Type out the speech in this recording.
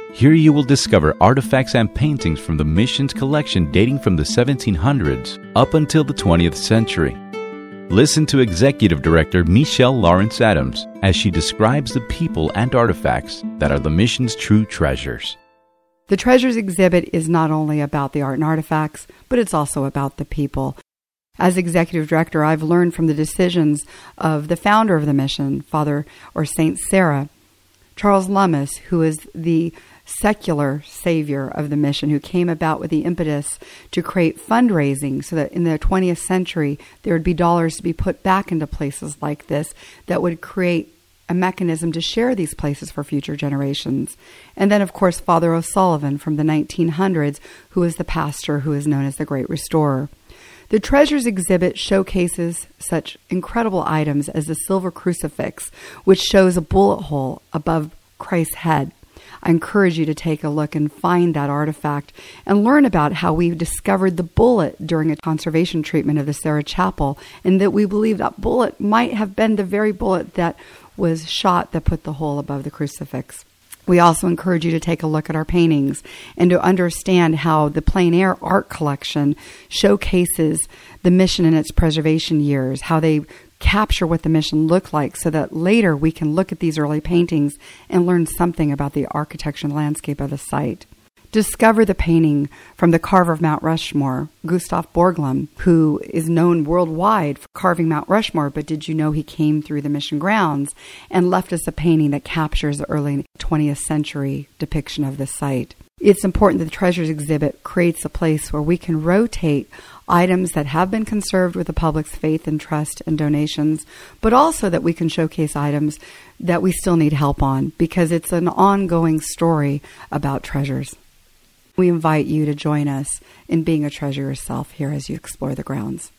Here you will discover artifacts and paintings from the mission's collection dating from the 1700s up until the 20th century. Listen to Executive Director Michelle Lawrence Adams as she describes the people and artifacts that are the mission's true treasures. The Treasures exhibit is not only about the art and artifacts, but it's also about the people. As Executive Director, I've learned from the decisions of the founder of the mission, Father or Saint Sarah, Charles Lummis, who is the secular savior of the mission, who came about with the impetus to create fundraising so that in the 20th century there would be dollars to be put back into places like this that would create a mechanism to share these places for future generations. And then, of course, Father O'Sullivan from the 1900s, who is the pastor who is known as the Great Restorer. The Treasures exhibit showcases such incredible items as the silver crucifix, which shows a bullet hole above Christ's head. I encourage you to take a look and find that artifact and learn about how we discovered the bullet during a conservation treatment of the Sarah Chapel, and that we believe that bullet might have been the very bullet that was shot that put the hole above the crucifix. We also encourage you to take a look at our paintings and to understand how the plein air art collection showcases the mission in its preservation years, how they capture what the mission looked like so that later we can look at these early paintings and learn something about the architecture and landscape of the site. Discover the painting from the carver of Mount Rushmore, Gustav Borglum, who is known worldwide for carving Mount Rushmore, but did you know he came through the mission grounds and left us a painting that captures the early 20th century depiction of the site? It's important that the Treasures exhibit creates a place where we can rotate items that have been conserved with the public's faith and trust and donations, but also that we can showcase items that we still need help on, because it's an ongoing story about treasures. We invite you to join us in being a treasure yourself here as you explore the grounds.